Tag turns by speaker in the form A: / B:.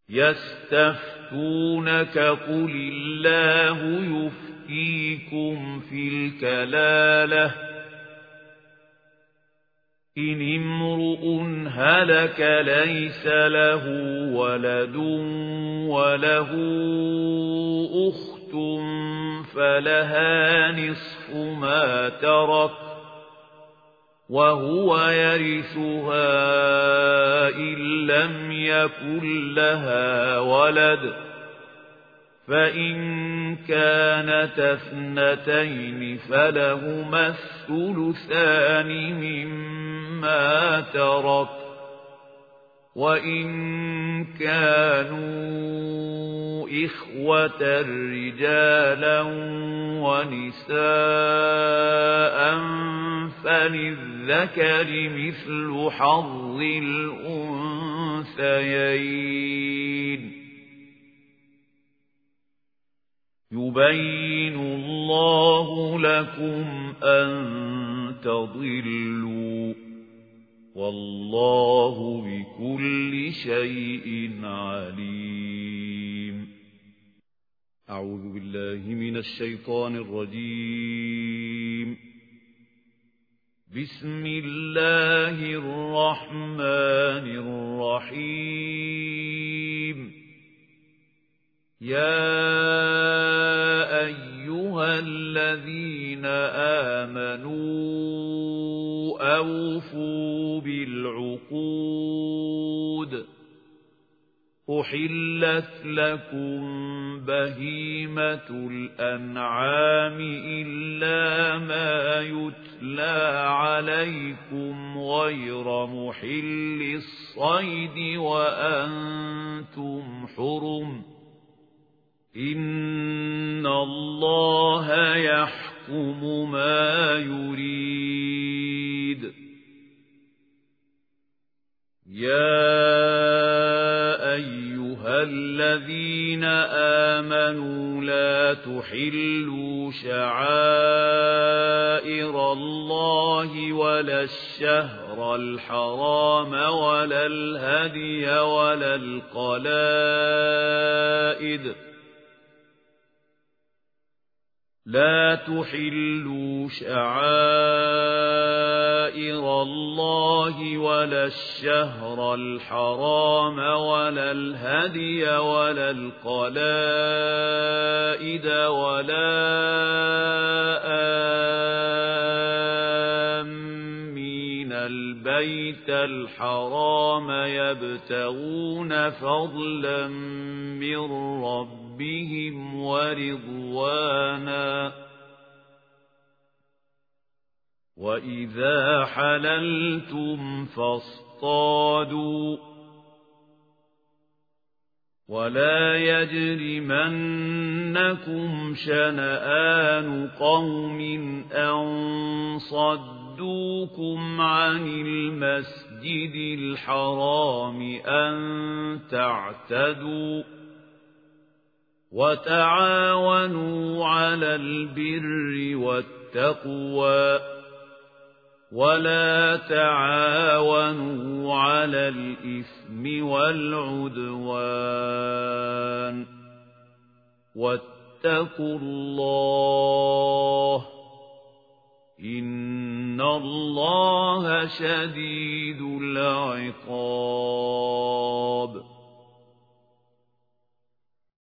A: يستفتونك قل الله يفتيكم في الكلالة إن امرؤ هلك ليس له ولد وله أخت فلها نصف ما ترك وهو يرثها إن لم يكن لها ولد فإن كانت اثنتين فلهما الثلثان مما ترك وإن كانوا إخوة رجالا ونساء فللذكر مثل حظ الأنثيين يبين الله لكم أن تضلوا والله بكل شيء عليم. أعوذ بالله من الشيطان الرجيم. بسم الله الرحمن الرحيم. يا أيها الذين آمنوا أوفوا بالعقود أحلت لكم بهيمة الأنعام إلا ما يتلى عليكم غير محل الصيد وأنتم حرم إن الله يحكم ما يريد. يا أيها الذين آمنوا لا تحلوا شعائر الله ولا الشهر الحرام ولا الهدي ولا القلائد لا تحلوا شعائر الله ولا الشهر الحرام ولا الهدي ولا القلائد ولا آمين البيت الحرام يبتغون فضلا من ربهم ورضوانا وإذا حللتم فاصطادوا ولا يجرمنكم شنآن قوم أن صدوكم عن المسجد الحرام أن تعتدوا وتعاونوا على البر والتقوى ولا تعاونوا على الإثم والعدوان واتقوا الله إن الله شديد العقاب.